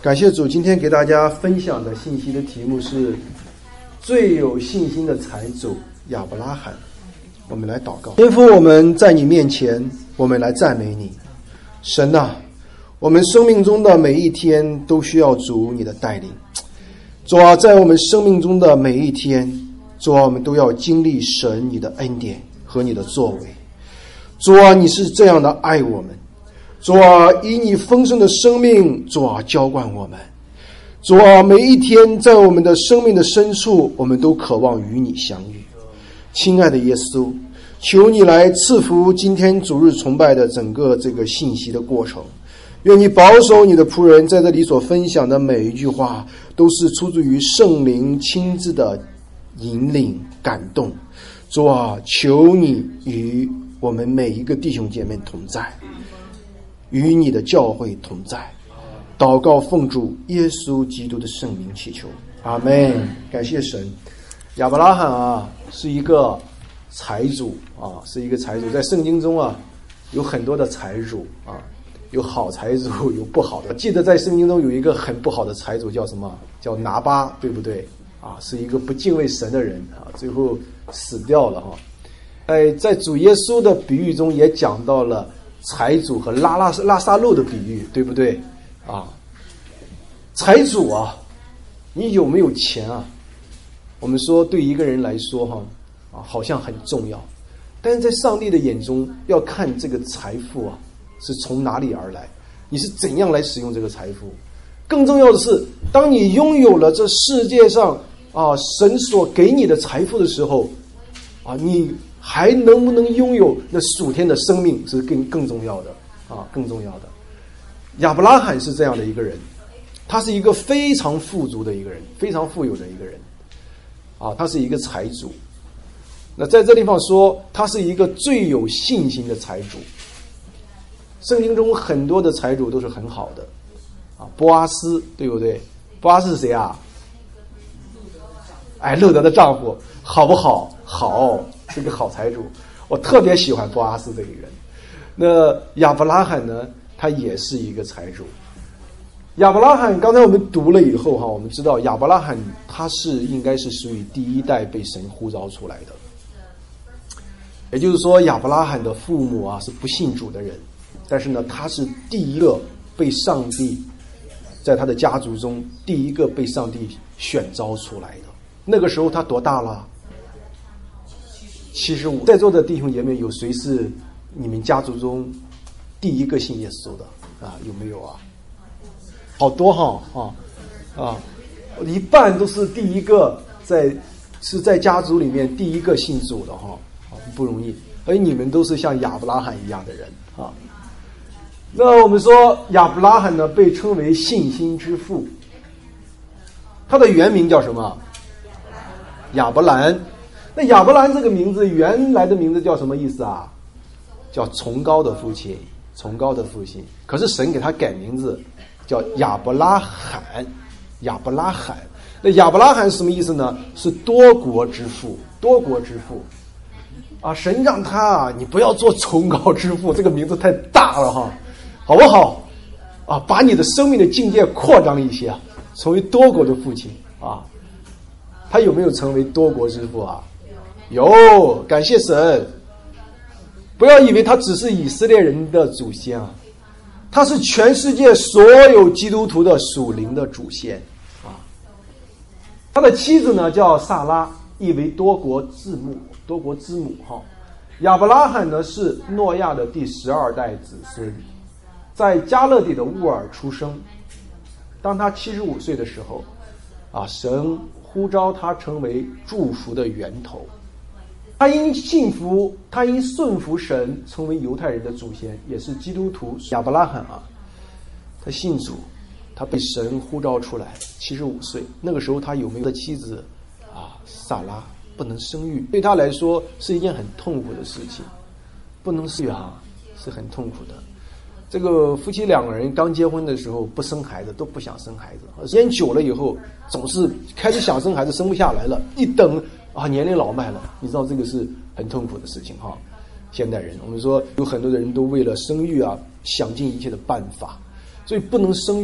感谢主，今天给大家分享的信息的题目是最有信心的财主亚伯拉罕。我们来祷告。天父，我们在你面前，我们来赞美你。神啊，我们生命中的每一天都需要主你的带领。主啊，在我们生命中的每一天，主啊，我们都要经历神你的恩典和你的作为。主啊，你是这样的爱我们。主啊，以你丰盛的生命，主啊，浇灌我们。主啊，每一天在我们的生命的深处，我们都渴望与你相遇。亲爱的耶稣，求你来赐福今天主日崇拜的整个这个信息的过程。愿你保守你的仆人在这里所分享的每一句话，都是出自于圣灵亲自的引领感动。主啊，求你与我们每一个弟兄姐妹同在，与你的教会同在。祷告奉主耶稣基督的圣名祈求，阿们。感谢神。亚伯拉罕啊，是一个财主啊，是一个财主。在圣经中啊，有很多的财主啊，有好财主，有不好的。记得在圣经中有一个很不好的财主，叫什么？叫拿巴，对不对？啊，是一个不敬畏神的人啊，最后死掉了哈。在主耶稣的比喻中也讲到了财主和拉撒路的比喻，对不对？啊，财主啊，你有没有钱啊？我们说对一个人来说哈，啊，好像很重要，但是在上帝的眼中，要看这个财富啊是从哪里而来，你是怎样来使用这个财富。更重要的是，当你拥有了这世界上啊神所给你的财富的时候，啊，你还能不能拥有那属天的生命是更重要的啊，更重要的。亚伯拉罕是这样的一个人，他是一个非常富足的一个人，非常富有的一个人啊，他是一个财主。那在这地方说，他是一个最有信心的财主。圣经中很多的财主都是很好的啊，波阿斯对不对？波阿斯是谁啊？路德的丈夫，好不好？好，是个好财主。我特别喜欢波阿斯这个人。那亚伯拉罕呢？他也是一个财主。亚伯拉罕刚才我们读了以后哈，我们知道亚伯拉罕他是应该是属于第一代被神呼召出来的。也就是说，亚伯拉罕的父母啊是不信主的人，但是呢，他是第一个被上帝在他的家族中第一个被上帝选召出来的。那个时候他多大了？75。在座的弟兄姐妹，有谁是你们家族中第一个信耶稣的啊？有没有啊？好多哈一半都是第一个在家族里面第一个信主的哈，不容易。而你们都是像亚伯拉罕一样的人啊。那我们说亚伯拉罕呢，被称为信心之父。他的原名叫什么？亚伯兰。那亚伯兰这个名字原来的名字叫什么意思啊？叫崇高的父亲，崇高的父亲。可是神给他改名字叫亚伯拉罕，亚伯拉罕。那亚伯拉罕是什么意思呢？是多国之父，多国之父啊。神让他啊，你不要做崇高之父，这个名字太大了哈，好不好啊？把你的生命的境界扩张一些，成为多国的父亲啊。他有没有成为多国之父啊？有，感谢神。不要以为他只是以色列人的祖先啊，他是全世界所有基督徒的属灵的祖先啊。他的妻子呢叫萨拉，意为多国之母，多国之母哈。亚伯拉罕呢是诺亚的第12代子孙，在加勒底的乌尔出生。当他75岁的时候啊，神呼召他成为祝福的源头。他因顺服神，成为犹太人的祖先，也是基督徒。亚伯拉罕啊，他信主，他被神呼召出来，75岁。那个时候他有没有的妻子啊？萨拉不能生育，对他来说是一件很痛苦的事情。不能生育啊，是很痛苦的。这个夫妻两个人刚结婚的时候不生孩子，都不想生孩子。时间久了以后，总是开始想生孩子，生不下来了。一等啊，年龄老迈了，你知道这个是很痛苦的事情哈。现代人，我们说有很多的人都为了生育啊，想尽一切的办法，所以不能生育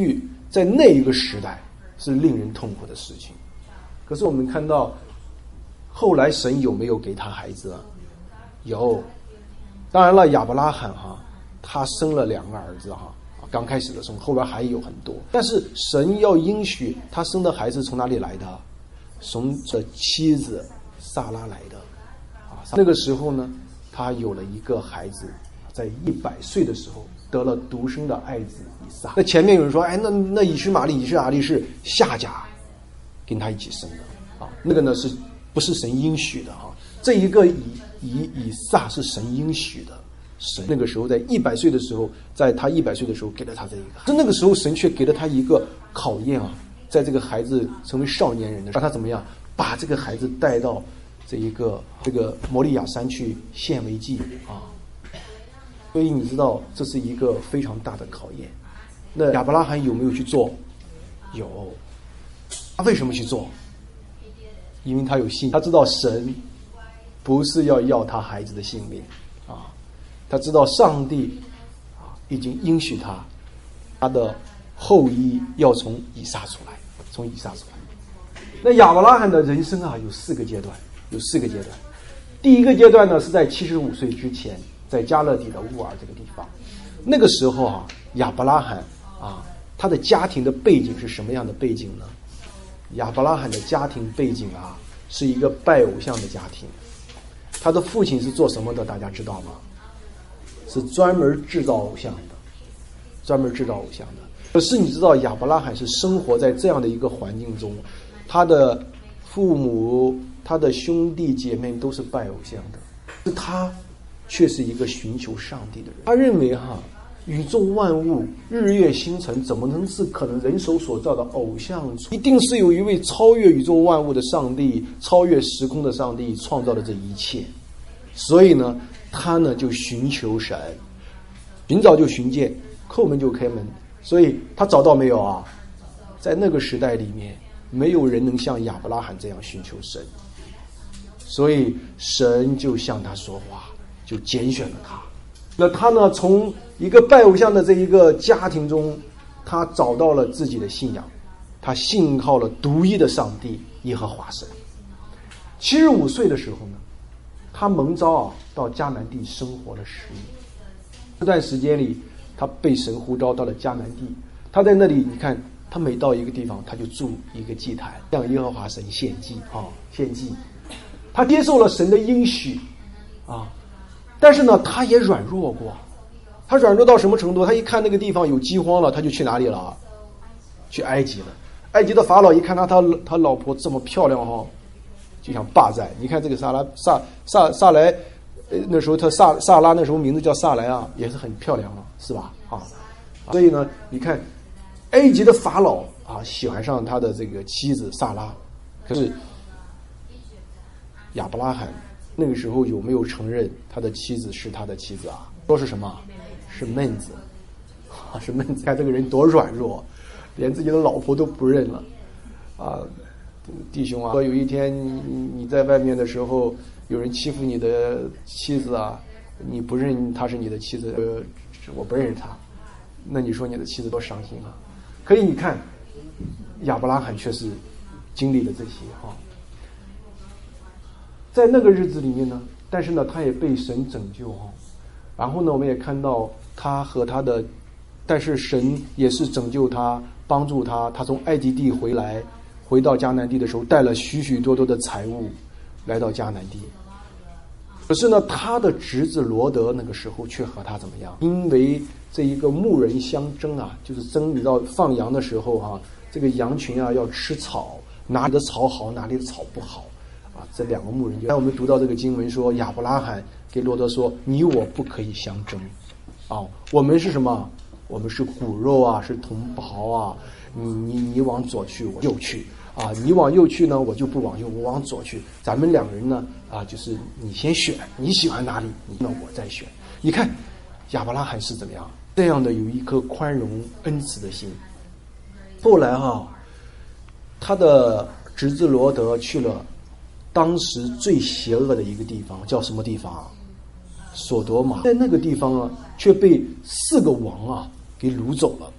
在那一个时代是令人痛苦的事情。可是我们看到后来神有没有给他孩子啊？有。当然了，亚伯拉罕他生了2个儿子刚开始的时候，后边还有很多。但是神要应许他生的孩子从哪里来的？从这妻子撒拉来的那个时候呢，他有了一个孩子，在100岁的时候得了独生的爱子以撒。那前面有人说，那以实玛利是夏甲跟他一起生的那个呢是不是神应许的这一个以撒是神应许的。神那个时候在100岁的时候，在他100岁的时候给了他这一个，是那个时候神却给了他一个考验在这个孩子成为少年人的时候，让他怎么样把这个孩子带到这个摩利亚山去献为祭所以你知道这是一个非常大的考验。那亚伯拉罕有没有去做？有。他为什么去做？因为他有信，他知道神不是要他孩子的性命他知道上帝已经应许他的后裔要从以撒出来。那亚伯拉罕的人生有4个阶段。第一个阶段呢是在75岁之前，在加勒底的乌尔这个地方。那个时候亚伯拉罕他的家庭的背景是什么样的背景呢？亚伯拉罕的家庭背景是一个拜偶像的家庭。他的父亲是做什么的？大家知道吗？是专门制造偶像的。可是你知道亚伯拉罕是生活在这样的一个环境中，他的父母、他的兄弟姐妹都是拜偶像的，他却是一个寻求上帝的人。他认为宇宙万物、日月星辰怎么能是可能人手所造的偶像？一定是有一位超越宇宙万物的上帝，超越时空的上帝创造了这一切。所以呢他呢就寻求神，寻找就寻见，叩门就开门。所以他找到没有在那个时代里面，没有人能像亚伯拉罕这样寻求神，所以神就向他说话，就拣选了他。那他呢从一个拜偶像的这一个家庭中，他找到了自己的信仰，他信靠了独一的上帝耶和华神。75岁的时候呢，他蒙召到迦南地生活了10年。这段时间里，他被神呼召到了迦南地。他在那里，你看，他每到一个地方，他就筑一个祭坛，向耶和华神献祭献祭。他接受了神的应许但是呢，他也软弱过。他软弱到什么程度？他一看那个地方有饥荒了，他就去哪里了？去埃及了。埃及的法老一看他老婆这么漂亮就想霸占。你看这个萨莱，那时候萨拉那时候名字叫萨莱也是很漂亮是吧？所以呢，你看埃及的法老喜欢上他的这个妻子萨拉。可是亚伯拉罕那个时候有没有承认他的妻子是他的妻子说是什么？是妹子是妹子。看这个人多软弱，连自己的老婆都不认了弟兄说有一天你在外面的时候，有人欺负你的妻子你不认她是你的妻子，我不认识她，那你说你的妻子多伤心可以你看亚伯拉罕却是经历了这些在那个日子里面呢，但是呢他也被神拯救然后呢我们也看到他和他的，但是神也是拯救他，帮助他从埃及地回到迦南地的时候，带了许许多多的财物来到迦南地。可是呢他的侄子罗德那个时候却和他怎么样？因为这一个牧人相争就是争，你知道放羊的时候这个羊群要吃草，哪里的草好，哪里的草不好这2个牧人我们读到这个经文说，亚伯拉罕给罗德说，你我不可以相争我们是什么？我们是骨肉是同胞你往左去我右去你往右去呢我就不往右，我往左去，咱们2人呢就是你先选，你喜欢哪里那我再选。你看亚伯拉罕是怎么样这样的有一颗宽容恩慈的心。后来他的侄子罗德去了当时最邪恶的一个地方，叫什么地方索多玛。在那个地方却被4个王给掳走了。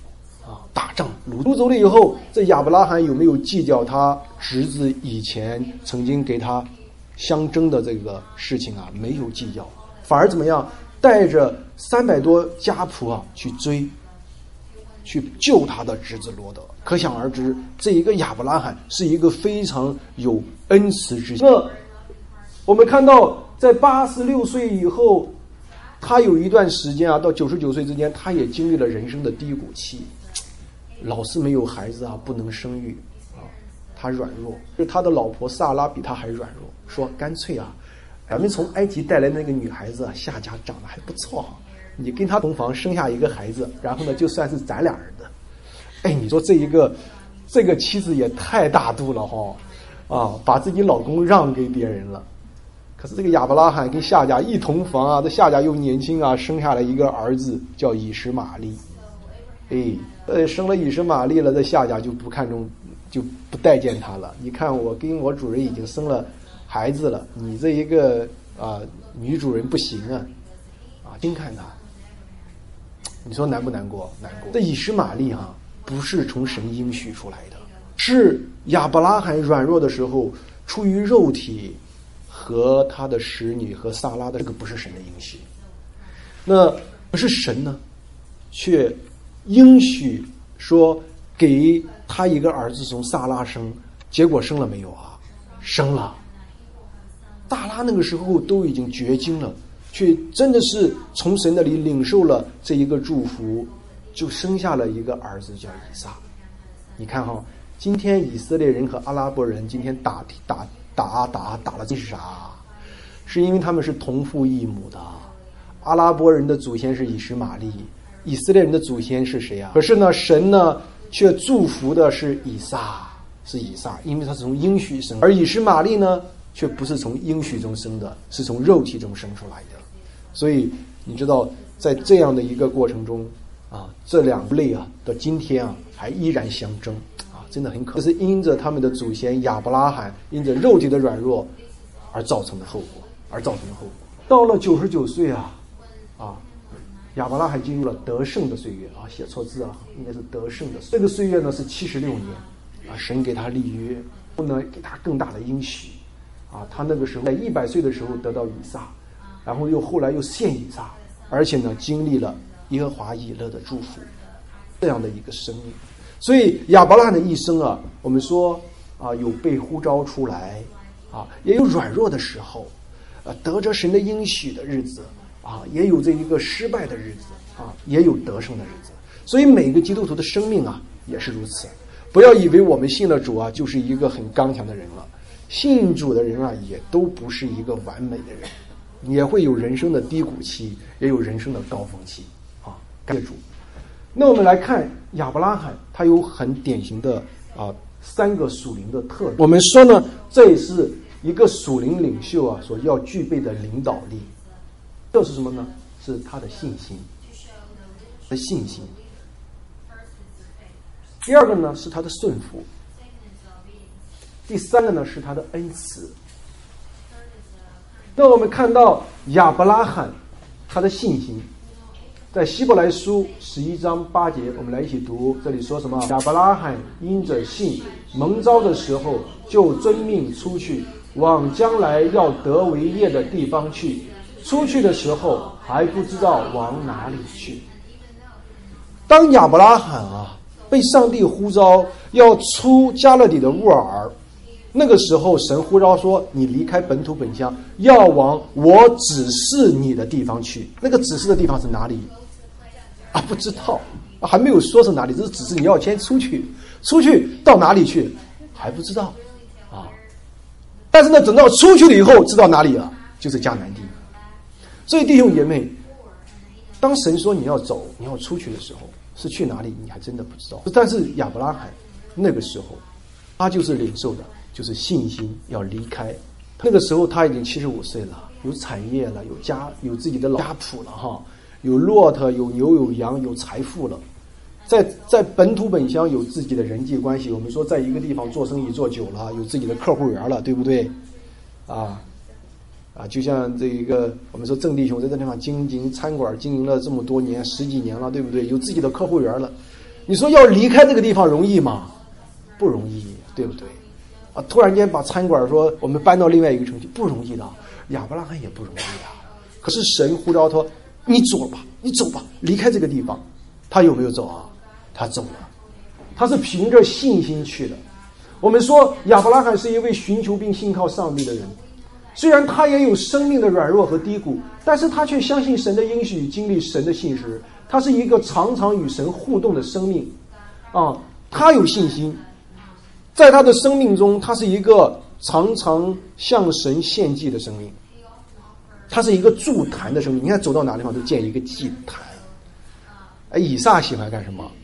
打仗掳走了以后，这亚伯拉罕有没有计较他侄子以前曾经给他相争的这个事情啊？没有计较，反而怎么样？带着300多家仆去追，去救他的侄子罗德。可想而知，这一个亚伯拉罕是一个非常有恩慈之心。那我们看到，在86岁以后，他有一段时间到99岁之间，他也经历了人生的低谷期，老是没有孩子不能生育他软弱，就他的老婆萨拉比他还软弱，说干脆咱们从埃及带来那个女孩子夏甲长得还不错你跟她同房生下一个孩子，然后呢就算是咱俩人的。你说这个妻子也太大度了把自己老公让给别人了。可是这个亚伯拉罕跟夏甲一同房这夏甲又年轻生下了一个儿子叫以实玛利。生了以实玛利了，这夏甲就不看重，就不待见他了。你看我跟我主人已经生了孩子了，你这一个女主人不行轻看他。你说难不难过？难过。这以实玛利不是从神应许出来的，是亚伯拉罕软弱的时候，出于肉体和他的使女和萨拉的，这个不是神的应许。那可是神呢，却应许说给他一个儿子从萨拉生，结果生了没有生了。萨拉那个时候都已经绝经了，却真的是从神那里领受了这一个祝福，就生下了一个儿子叫以撒。你看今天以色列人和阿拉伯人今天打了，这是啥？是因为他们是同父异母的。阿拉伯人的祖先是以实玛利，以色列人的祖先是谁可是呢，神呢却祝福的是以撒，因为他是从应许生，而以实玛利呢却不是从应许中生的，是从肉体中生出来的。所以你知道，在这样的一个过程中这两类到今天还依然相争真的很可怕。这是因着他们的祖先亚伯拉罕因着肉体的软弱而造成的后果。到了99岁亚伯拉罕进入了得胜的岁月写错字应该是得胜的。这个岁月呢是76年神给他立约，后呢给他更大的应许他那个时候在100岁的时候得到以撒，然后后来又献以撒，而且呢经历了耶和华以勒的祝福，这样的一个生命。所以亚伯拉罕的一生我们说有被呼召出来也有软弱的时候，得着神的应许的日子也有这一个失败的日子也有得胜的日子。所以每个基督徒的生命也是如此。不要以为我们信了主就是一个很刚强的人了，信主的人也都不是一个完美的人，也会有人生的低谷期，也有人生的高峰期感谢主。那我们来看亚伯拉罕，他有很典型的3个属灵的特质。我们说呢，这也是一个属灵领袖所要具备的领导力。这是什么呢？是他的信心。第二个呢是他的顺服。第三个呢是他的恩慈。那我们看到亚伯拉罕他的信心，在希伯来书11章8节，我们来一起读。这里说什么？亚伯拉罕因着信蒙召的时候，就遵命出去，往将来要得为业的地方去。出去的时候还不知道往哪里去。当亚伯拉罕被上帝呼召要出加勒底的乌尔，那个时候神呼召说，你离开本土本乡，要往我指示你的地方去。那个指示的地方是哪里不知道还没有说是哪里，只是指示你要先出去到哪里去还不知道但是呢，等到出去了以后知道哪里了，就是迦南地。所以弟兄姐妹，当神说你要走你要出去的时候，是去哪里你还真的不知道。但是亚伯拉罕那个时候他就是领受的就是信心要离开。那个时候他已经75岁了，有产业了，有自己的家谱了有骆驼有牛有羊有财富了，在本土本乡有自己的人际关系。我们说在一个地方做生意做久了，有自己的客户缘了，对不对就像这一个我们说郑弟兄在这地方经营餐馆经营了这么多年10几年了，对不对？有自己的客户缘了。 你说要离开这个地方容易吗？不容易，对不对？啊，突然间把餐馆说我们搬到另外一个城市，不容易的。亚伯拉罕也不容易的。可是神呼召他，你走吧，你走吧，离开这个地方。他有没有走啊？他走了。他是凭着信心去的。我们说亚伯拉罕是一位寻求并信靠上帝的人，虽然他也有生命的软弱和低谷，但是他却相信神的应许，经历神的信实。他是一个常常与神互动的生命啊，他有信心，在他的生命中，他是一个常常向神献祭的生命，他是一个筑坛的生命。你看走到哪地方都建一个祭坛。以撒喜欢干什么？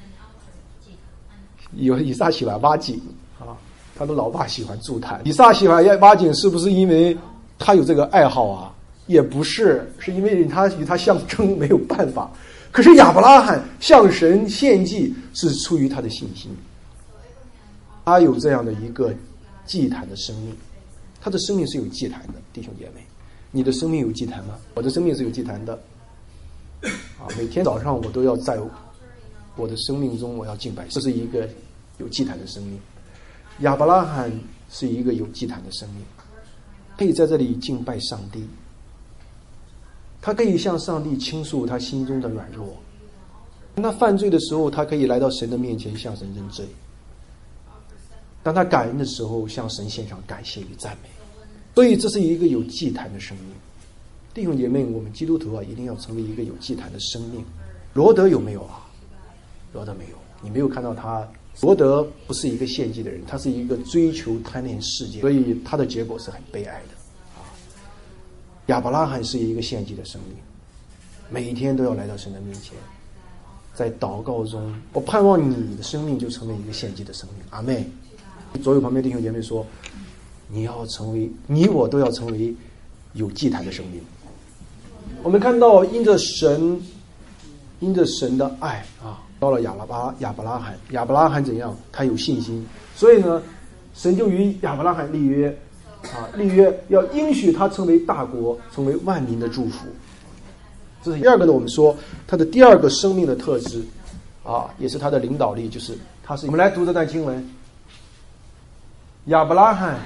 以撒喜欢挖井啊，他的老爸喜欢筑坛。以撒喜欢挖井，是不是因为他有这个爱好啊？也不是，是因为他与他相争，没有办法。可是亚伯拉罕向神献祭是出于他的信心，他有这样的一个祭坛的生命，他的生命是有祭坛的。弟兄姐妹，你的生命有祭坛吗？我的生命是有祭坛的啊！每天早上我都要在我的生命中我要敬拜，这是一个有祭坛的生命。亚伯拉罕是一个有祭坛的生命，可以在这里敬拜上帝，他可以向上帝倾诉他心中的软弱。当他犯罪的时候，他可以来到神的面前向神认罪。当他感恩的时候，向神献上感谢与赞美。所以这是一个有祭坛的生命。弟兄姐妹，我们基督徒啊，一定要成为一个有祭坛的生命。罗德有没有啊？罗德没有。你没有看到他。罗德不是一个献祭的人，他是一个追求贪恋世界，所以他的结果是很悲哀的。亚伯拉罕是一个献祭的生命，每一天都要来到神的面前，在祷告中，我盼望你的生命就成为一个献祭的生命。阿们。左右旁边弟兄姐妹说，你我都要成为有祭坛的生命。我们看到因着神的爱啊，到了亚伯拉罕，亚伯拉罕怎样？他有信心，所以呢，神就与亚伯拉罕立约要应许他成为大国，成为万民的祝福。这是第二个呢。我们说他的第二个生命的特质啊，也是他的领导力，就是他是。我们来读这段经文。亚伯拉罕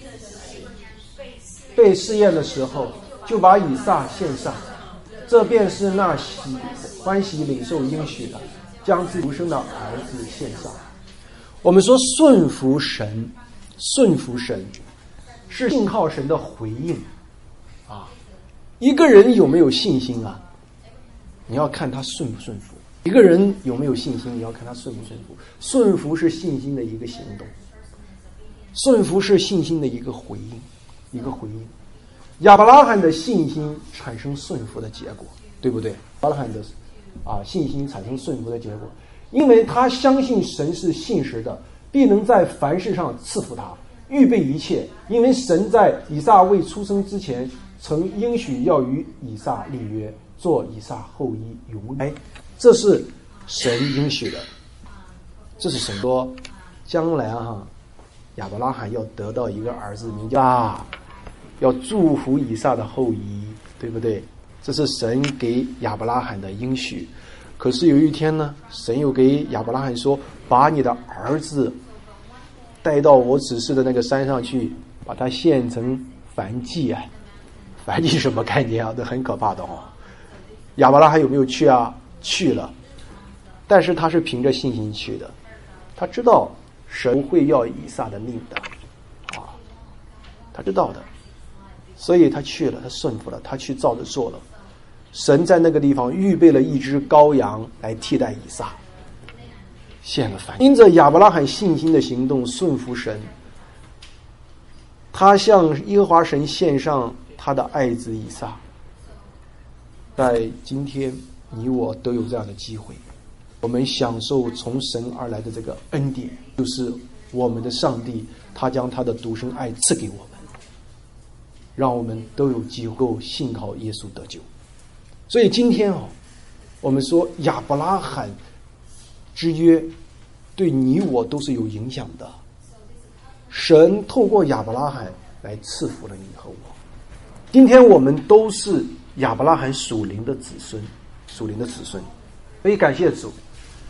被试验的时候，就把以撒献上，这便是那欢喜领受应许的，将自己独生的儿子献上。我们说顺服神是信靠神的回应啊。一个人有没有信心啊？你要看他顺不顺服。一个人有没有信心，你要看他顺不顺服。顺服是信心的一个行动，顺服是信心的一个回应。亚伯拉罕的信心产生顺服的结果，对不对？亚伯拉罕的信心产生顺服的结果，因为他相信神是信实的，必能在凡事上赐福他，预备一切。因为神在以撒未出生之前，曾应许要与以撒立约，做以撒后裔永远。这是神应许的，这是神说将来亚伯拉罕要得到一个儿子，名叫要祝福以撒的后裔，对不对？这是神给亚伯拉罕的应许。可是有一天呢，神又给亚伯拉罕说，把你的儿子带到我指示的那个山上去，把他献成燔祭啊。燔祭什么概念啊？这很可怕的亚伯拉罕有没有去啊？去了，但是他是凭着信心去的，他知道神不会要以撒的命的他知道的，所以他去了，他顺服了，他去照着做了。神在那个地方预备了一只羔羊来替代以撒，献了燔。因着亚伯拉罕信心的行动，顺服神，他向耶和华神献上他的爱子以撒。在今天你我都有这样的机会，我们享受从神而来的这个恩典，就是我们的上帝他将他的独生爱赐给我们，让我们都有机会信靠耶稣得救。所以今天我们说亚伯拉罕之约对你我都是有影响的。神透过亚伯拉罕来赐福了你和我。今天我们都是亚伯拉罕属灵的子孙，所以感谢主。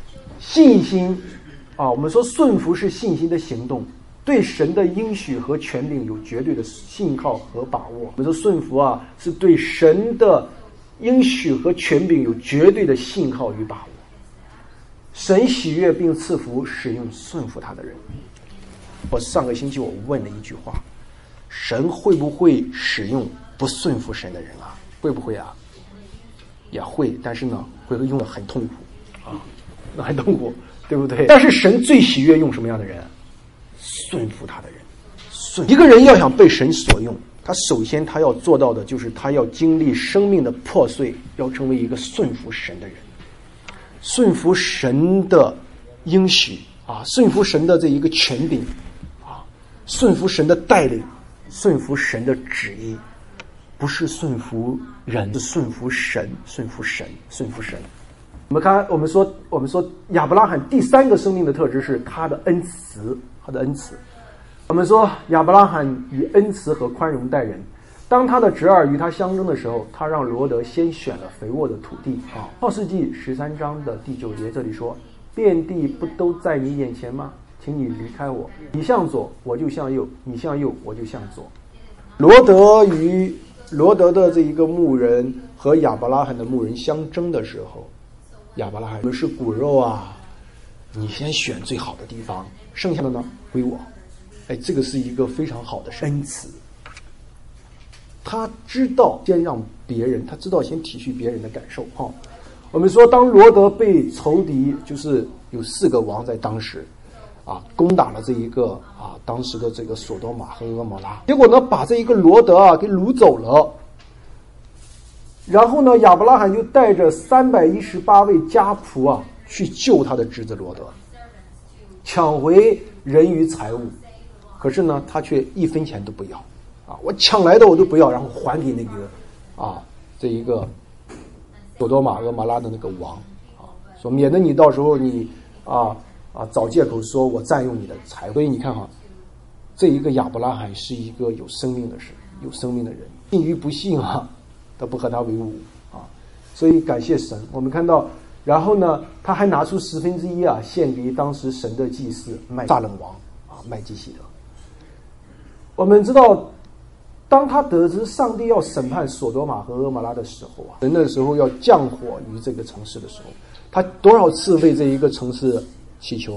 信心啊，我们说顺服是信心的行动，对神的应许和权柄有绝对的信靠和把握。我们说顺服啊，是对神的应许和权柄有绝对的信靠与把握。神喜悦并赐福使用顺服他的人。我上个星期我问了一句话，神会不会使用不顺服神的人啊？会不会啊？也会，但是呢，会用得很痛苦啊，那很痛苦，对不对？但是神最喜悦用什么样的人？顺服他的人。一个人要想被神所用，他首先他要做到的就是他要经历生命的破碎，要成为一个顺服神的人，顺服神的应许啊，顺服神的这一个权柄啊，顺服神的带领，顺服神的旨意，不是顺服人，是顺服神，顺服神，顺服神。我们说亚伯拉罕第三个生命的特质是他的恩慈，他的恩慈。我们说亚伯拉罕以恩慈和宽容待人。当他的侄儿与他相争的时候，他让罗德先选了肥沃的土地啊。创世纪13章的第9节这里说：遍地不都在你眼前吗？请你离开我，你向左我就向右，你向右我就向左。罗德的这一个牧人和亚伯拉罕的牧人相争的时候，亚伯拉罕，我们是骨肉啊，你先选最好的地方，剩下的呢归我。这个是一个非常好的恩慈。他知道先让别人，他知道先体恤别人的感受哈。我们说，当罗德被仇敌，就是有4个王在当时啊攻打了这一个当时的这个索多玛和蛾摩拉，结果呢把这一个罗德给掳走了。然后呢，亚伯拉罕就带着318位家仆去救他的侄子罗德，抢回人与财物。可是呢，他却1分钱都不要我抢来的我都不要，然后还给那个这一个索多玛蛾摩拉的那个王说免得你到时候你找借口说我占用你的财物。所以你看这一个亚伯拉罕是一个有生命的人，信与不信都不和他为伍所以感谢神。我们看到，然后呢，他还拿出1/10献给当时神的祭司撒冷王麦基洗德。我们知道，当他得知上帝要审判索多玛和蛾摩拉的时候神的时候要降火于这个城市的时候，他多少次为这一个城市祈求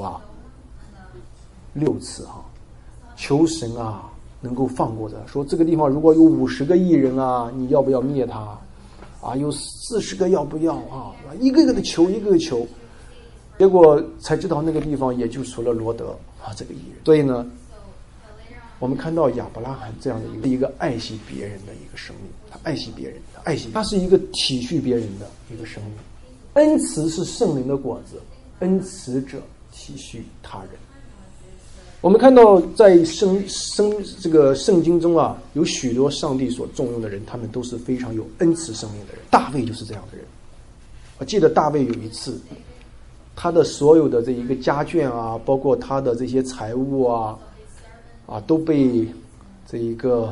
6次求神能够放过他，说这个地方如果有50个异人你要不要灭他有40个要不要一个个的求，一个个求，结果才知道那个地方也就除了罗德这个异人。所以呢，我们看到亚伯拉罕这样的一个爱惜别人的一个生命，他爱惜别人，他是一个体恤别人的一个生命。恩慈是圣灵的果子，恩慈者体恤他人。我们看到在这个圣经中有许多上帝所重用的人，他们都是非常有恩慈生命的人。大卫就是这样的人。我记得大卫有一次，他的所有的这一个家眷包括他的这些财物都被这一个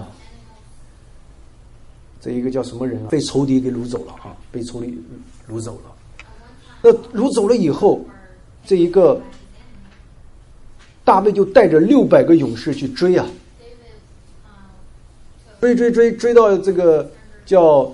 叫什么人被仇敌给掳走了被仇敌掳走了。那掳走了以后，这一个大卫就带着600个勇士去追追到这个叫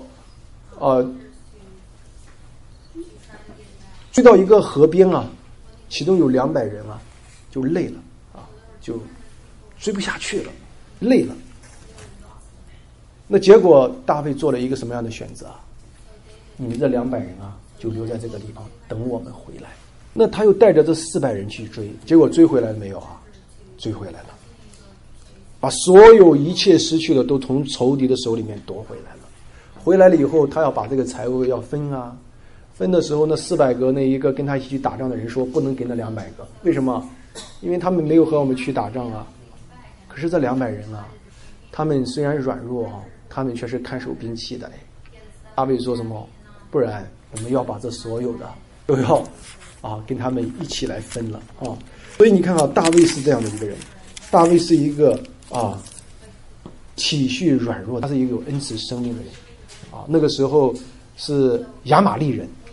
追到一个河边其中有200人就累了就追不下去了，累了。那结果大卫做了一个什么样的选择你们这200人就留在这个地方等我们回来。那他又带着这400人去追，结果追回来了没有追回来了，把所有一切失去的都从仇敌的手里面夺回来了。回来了以后，他要把这个财物要分分的时候，那400个那一个跟他一起去打仗的人说不能给那200个，为什么？因为他们没有和我们去打仗可是这200人他们虽然软弱他们却是看守兵器的大卫说什么？不然我们要把这所有的都要跟他们一起来分了所以你看大卫是这样的一个人，大卫是一个体恤软弱，他是一个有恩慈生命的人那个时候是亚玛利人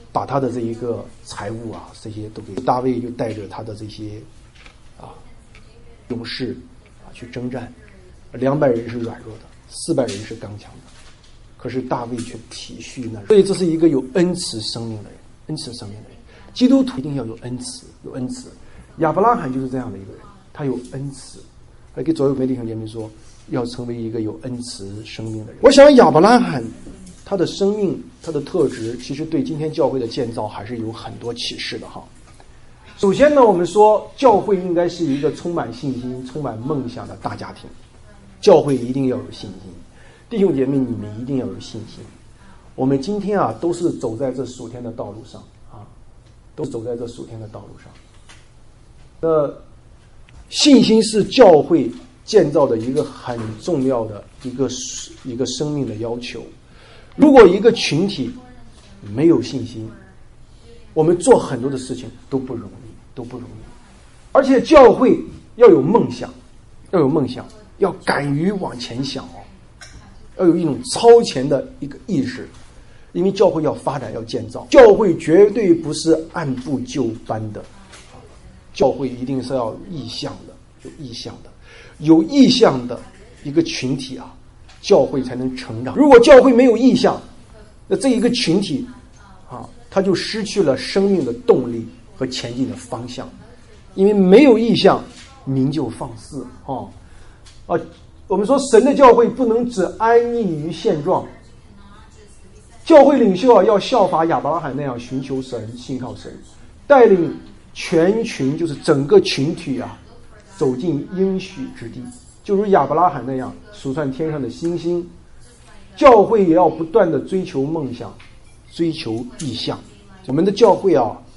把他的这一个财物啊，这些都给大卫，就带着他的这些勇士去征战，200人是软弱的，400人是刚强的，可是大卫却体恤那人，所以这是一个有恩慈生命的人，恩慈生命的人。基督徒一定要有恩慈，有恩慈。亚伯拉罕就是这样的一个人，他有恩慈。来给左右弟兄姐妹说，要成为一个有恩慈生命的人。我想亚伯拉罕他的生命，他的特质，其实对今天教会的建造还是有很多启示的哈。首先呢，我们说教会应该是一个充满信心、充满梦想的大家庭，教会一定要有信心。弟兄姐妹，你们一定要有信心。我们今天都是走在这属天的道路上都走在这属天的道路上。信心是教会建造的一个很重要的一个生命的要求。如果一个群体没有信心，我们做很多的事情都不容易。而且教会要有梦想，要敢于往前想要有一种超前的一个意识，因为教会要发展，要建造，教会绝对不是按部就班的，教会一定是要有意向的，有意向的一个群体教会才能成长。如果教会没有意向，那这一个群体他就失去了生命的动力和前进的方向，因为没有意向，民就放肆我们说神的教会不能只安逸于现状，教会领袖要效法亚伯拉罕那样寻求神，信靠神，带领全群，就是整个群体走进应许之地，就如亚伯拉罕那样数算天上的星星。教会也要不断的追求梦想，追求意向。我们的教会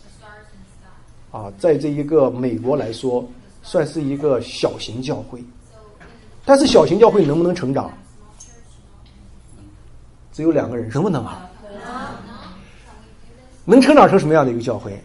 在这一个美国来说算是一个小型教会，但是小型教会能不能成长？只有2个人，能不能能成长成什么样的一个教会？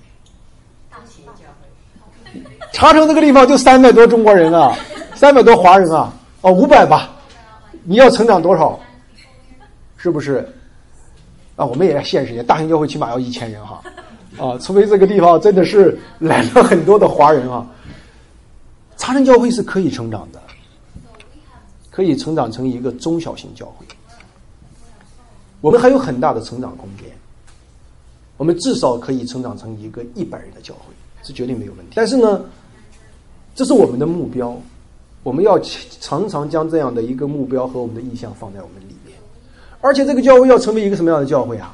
查城这个地方就300多中国人300多华人500吧，你要成长多少？是不是我们也要现实一点，大型教会起码要1000人除非这个地方真的是来了很多的华人查城教会是可以成长的，可以成长成一个中小型教会。我们还有很大的成长空间，我们至少可以成长成一个100人的教会，是绝对没有问题。但是呢，这是我们的目标，我们要常常将这样的一个目标和我们的意向放在我们里面。而且这个教会要成为一个什么样的教会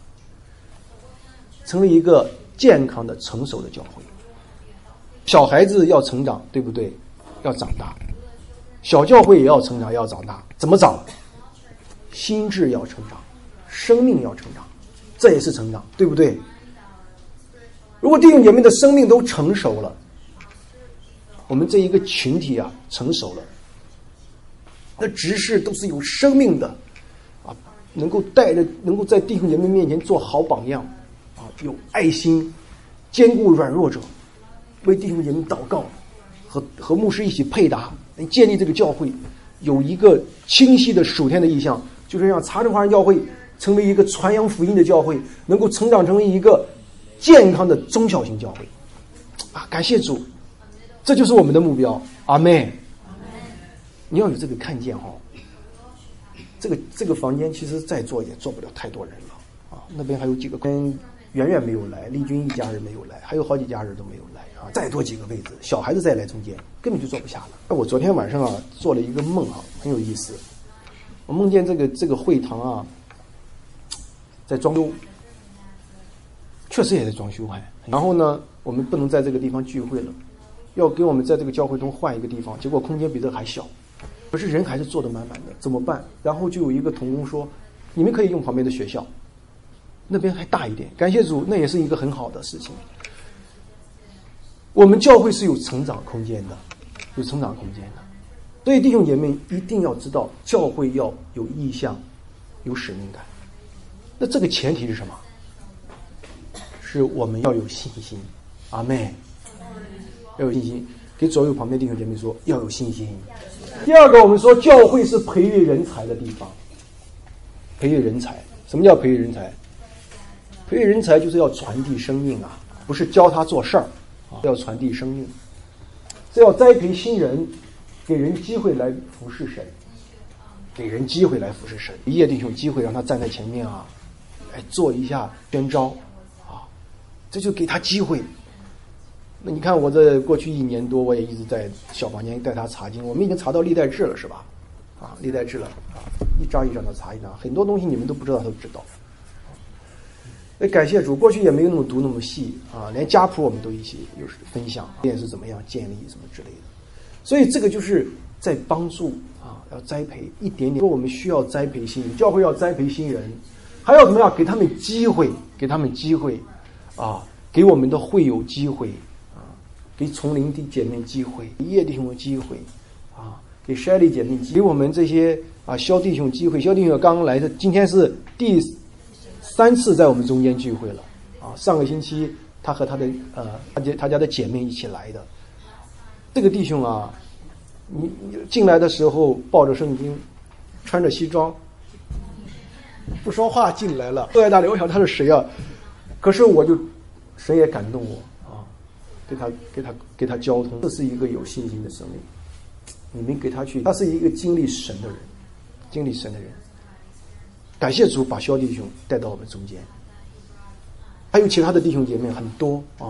成为一个健康的成熟的教会。小孩子要成长，对不对？要长大。小教会也要成长，要长大。怎么长？心智要成长，生命要成长，这也是成长，对不对？如果弟兄姐妹的生命都成熟了，我们这一个群体成熟了，那执事都是有生命的能够在弟兄姐妹面前做好榜样有爱心，兼顾软弱者，为弟兄姐妹祷告，和牧师一起配搭，建立这个教会有一个清晰的属天的意向，就是让查城华人教会成为一个传扬福音的教会，能够成长成为一个健康的中小型教会感谢主，这就是我们的目标。阿们。你要有这个看见这个房间其实再做也做不了太多人了那边还有几个远远没有来，丽君一家人没有来，还有好几家人都没有来再多几个位置，小孩子再来中间根本就坐不下了。我昨天晚上做了一个梦很有意思，我梦见这个会堂在装修，确实也在装修然后呢，我们不能在这个地方聚会了，要给我们在这个教会中换一个地方，结果空间比这还小，可是人还是坐得满满的，怎么办？然后就有一个同工说，你们可以用旁边的学校，那边还大一点。感谢主，那也是一个很好的事情。我们教会是有成长空间的，所以弟兄姐妹一定要知道，教会要有意向，有使命感。那这个前提是什么？是我们要有信心。阿们。要有信心。给左右旁边弟兄姐妹说，要有信心。第二个，我们说教会是培育人才的地方。培育人才，什么叫培育人才？ 培育人才就是要传递生命啊，不是教他做事儿啊，要传递生命，是要栽培新人，给人机会来服侍神，给人机会来服侍神。叶弟兄机会让他站在前面啊，来做一下宣召啊，这就给他机会。那你看我这过去1年多，我也一直在小房间带他查经，我们已经查到历代志了，是吧？啊，历代志了啊，一章一章的查一章，很多东西你们都不知道，他都知道。感谢主，过去也没有那么读那么细啊，连家谱我们都一起有分享，也是怎么样建立什么之类的。所以这个就是在帮助啊，要栽培一点点。说我们需要栽培新人，教会要栽培新人，还要怎么样？给他们机会，给他们机会啊，给我们的会友机会啊，给丛林的姐妹机会，给叶弟兄的机会啊，给筛利姐妹机会，给我们这些啊肖弟兄机会。肖弟兄刚刚来的，今天是第3次在我们中间聚会了啊！上个星期他和他的他家的姐妹一起来的。这个弟兄啊，你进来的时候抱着圣经，穿着西装，不说话进来了，坐在那里，我想他是谁啊？可是神也感动我啊，给他交通，这是一个有信心的生命。你们给他去，他是一个经历神的人，经历神的人。感谢主把肖弟兄带到我们中间，还有其他的弟兄姐妹很多啊，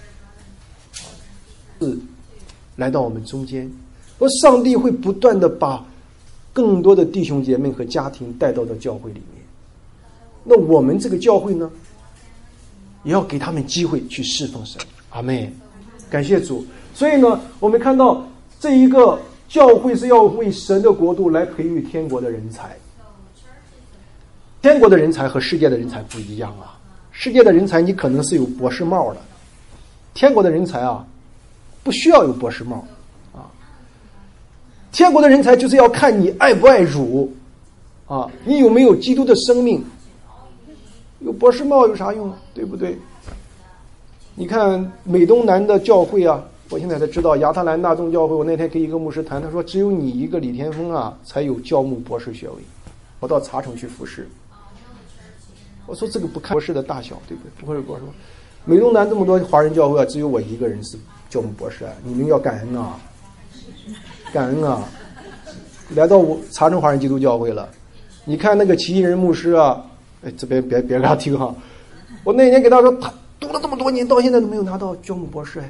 是来到我们中间，而上帝会不断的把更多的弟兄姐妹和家庭带到教会里面。那我们这个教会呢，也要给他们机会去侍奉神。阿们，感谢主。所以呢，我们看到这一个教会是要为神的国度来培育天国的人才。天国的人才和世界的人才不一样啊！世界的人才你可能是有博士帽的，天国的人才啊，不需要有博士帽啊。天国的人才就是要看你爱不爱主啊，你有没有基督的生命。有博士帽有啥用啊？对不对？你看美东南的教会啊，我现在才知道亚特兰大众教会，我那天跟一个牧师谈，他说只有你一个李天峰啊，才有教牧博士学位。我到茶城去服侍。我说这个不看博士的大小，对不对？不会有博士。美东南这么多华人教会啊，只有我一个人是教牧博士啊！你们要感恩啊，感恩啊！来到我茶城华人基督教会了，你看那个奇异人牧师啊，哎，这边别给他听哈。我那年给他说，他读了这么多年，到现在都没有拿到教牧博士哎。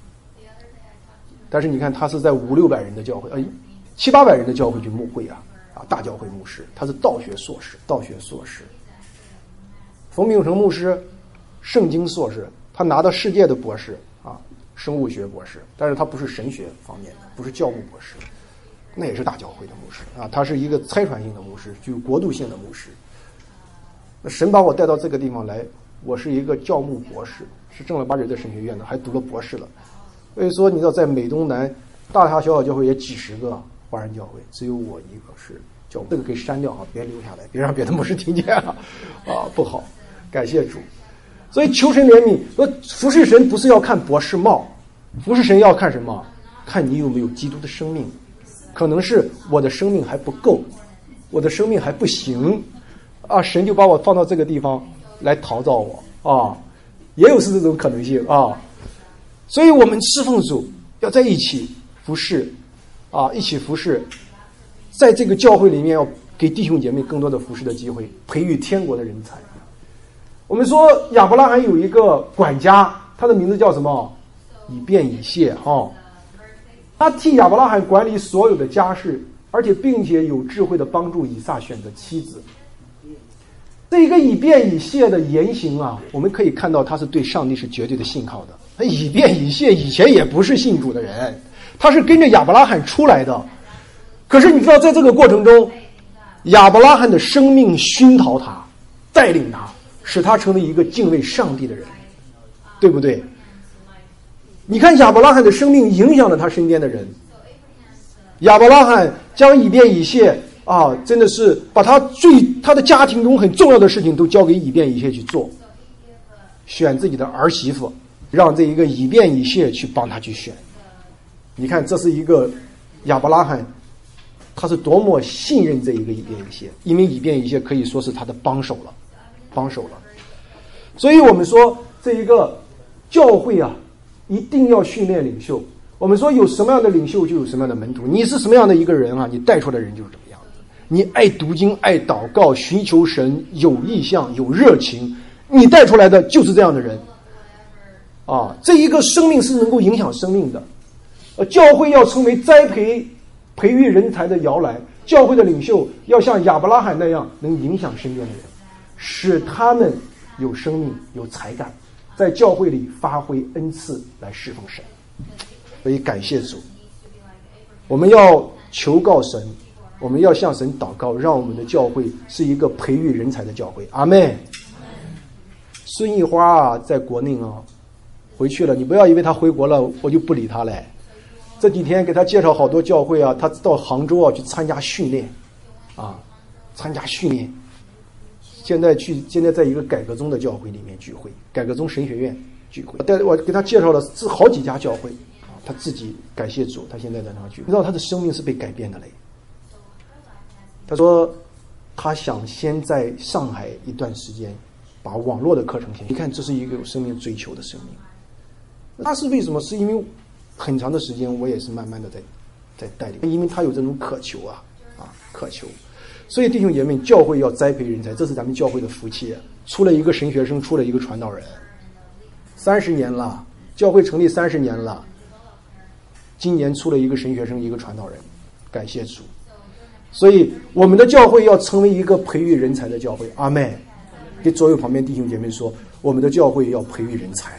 但是你看他是在500-600人的教会，700-800人的教会去牧会啊，大教会牧师，他是道学硕士。冯秉成牧师，圣经硕士，他拿到世界的博士啊，生物学博士，但是他不是神学方面的，不是教牧博士，那也是大教会的牧师啊，他是一个差传性的牧师，具有国度性的牧师。那神把我带到这个地方来，我是一个教牧博士，是正儿八经的神学院的，还读了博士了。所以说，你知道在美东南大大小小教会也几十个华人教会，只有我一个是教牧，这个可以删掉哈，别留下来，别让别的牧师听见了啊，不好。感谢主，所以求神怜悯。说服侍神不是要看博士帽，服侍神要看什么？看你有没有基督的生命。可能是我的生命还不够，我的生命还不行啊，神就把我放到这个地方来陶造我啊，也有是这种可能性啊。所以我们侍奉主要在一起服侍啊，一起服侍，在这个教会里面要给弟兄姐妹更多的服侍的机会，培育天国的人才。我们说亚伯拉罕有一个管家，他的名字叫什么？以便以谢哈。他替亚伯拉罕管理所有的家事，而且并且有智慧的帮助以撒选择妻子。这一个以便以谢的言行啊，我们可以看到他是对上帝是绝对的信靠的。他以便以谢以前也不是信主的人，他是跟着亚伯拉罕出来的。可是你知道，在这个过程中，亚伯拉罕的生命熏陶他，带领他，使他成为一个敬畏上帝的人，对不对？你看亚伯拉罕的生命影响了他身边的人。亚伯拉罕将以便以谢啊，真的是把他的家庭中很重要的事情都交给以便以谢去做，选自己的儿媳妇，让这一个以便以谢去帮他去选。你看，这是一个亚伯拉罕，他是多么信任这一个以便以谢，因为以便以谢可以说是他的帮手了。 所以我们说这一个教会啊，一定要训练领袖。我们说有什么样的领袖就有什么样的门徒，你是什么样的一个人啊，你带出来的人就是这么样子。你爱读经、爱祷告、寻求神、有意向、有热情，你带出来的就是这样的人啊。这一个生命是能够影响生命的。教会要成为培育人才的摇篮，教会的领袖要像亚伯拉罕那样能影响身边的人，使他们有生命、有才干，在教会里发挥恩赐来侍奉神。所以感谢主，我们要求告神，我们要向神祷告，让我们的教会是一个培育人才的教会。阿们。孙艺花啊，在国内啊回去了，你不要以为他回国了我就不理他嘞。这几天给他介绍好多教会啊，他到杭州啊去参加训练啊，参加训练。现在在一个改革宗的教会里面聚会，改革宗神学院聚会。我给他介绍了好几家教会啊，他自己感谢主，他现在在那聚会，你知道他的生命是被改变的嘞。他说他想先在上海一段时间把网络的课程先，你看这是一个有生命追求的生命。那是为什么？是因为很长的时间我也是慢慢的在带领，因为他有这种渴求渴求。所以弟兄姐妹，教会要栽培人才，这是咱们教会的福气。出了一个神学生，出了一个传道人，30年了，教会成立30年了，今年出了一个神学生，一个传道人，感谢主。所以我们的教会要成为一个培育人才的教会。阿们。给左右旁边弟兄姐妹说，我们的教会要培育人才。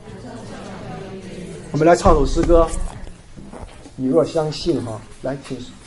我们来唱首诗歌，你若相信哈，来请